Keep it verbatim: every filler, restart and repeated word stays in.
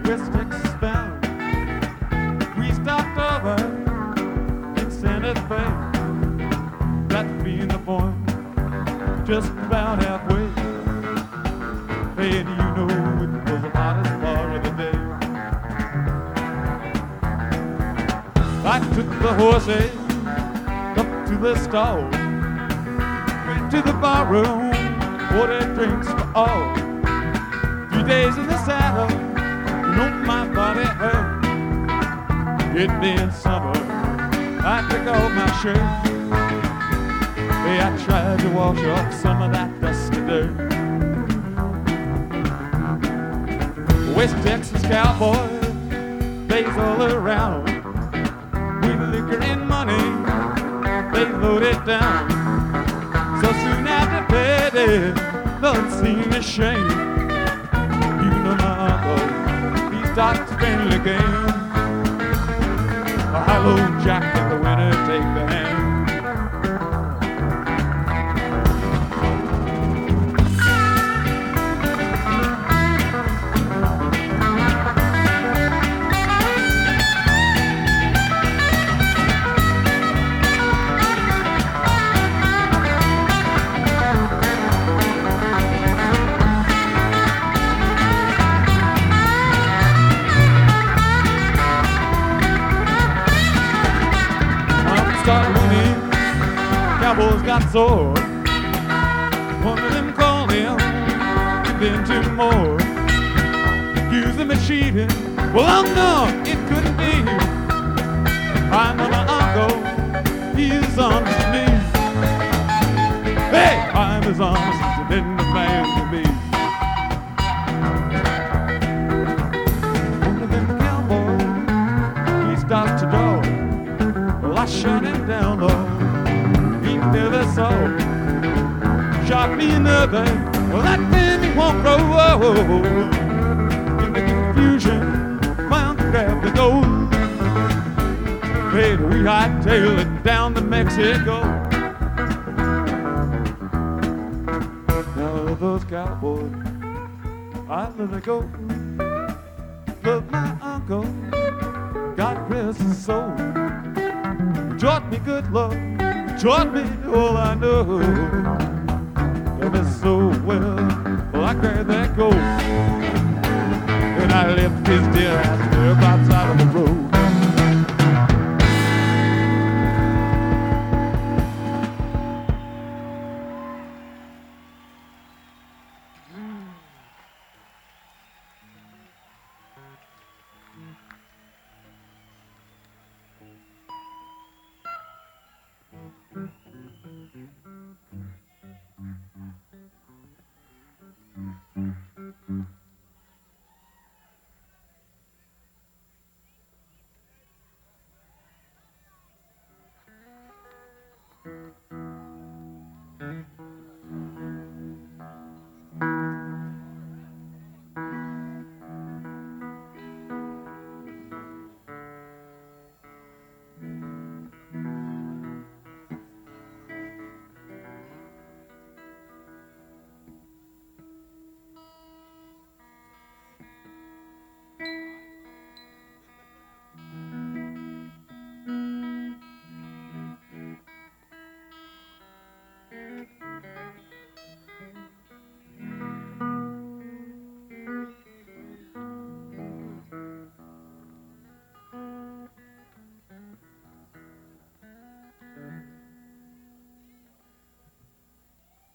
West Texas bound. We stopped over in Santa Fe. That being the point, just about halfway. Hey, do you know it was the hottest part of the day? I took the horses up to the stall, went to the bar room, ordered drinks for all. Three days in the saddle, you know my body hurt. It being summer, I took off my shirt. Hey, I tried to wash off some of that dusty dirt. West Texas cowboy plays all around. With liquor and money, they load it down. So soon after payday, don't seem ashamed. You know my uncle, he starts a friendly game. A hello Jack and the winner take the hand. Start winning, cowboys got sore. One of them called him, and then two more. Accused him of cheating, well, oh no, it couldn't be. I know my uncle, he's on his knees. Hey, I'm as honest as a been the man to be. One of them cowboys, he starts to draw. Well, I shut him down, Lord, he never saw. Shot me another, well, that man he won't grow. In the confusion, found to grab the gold. Hey, we hightailed it down to Mexico. Now those cowboys, I let it go. But my uncle, God rest his soul, taught me good love, taught me all I know. Love me so well, well I grabbed that gold, and I left his dear ass there outside of the road.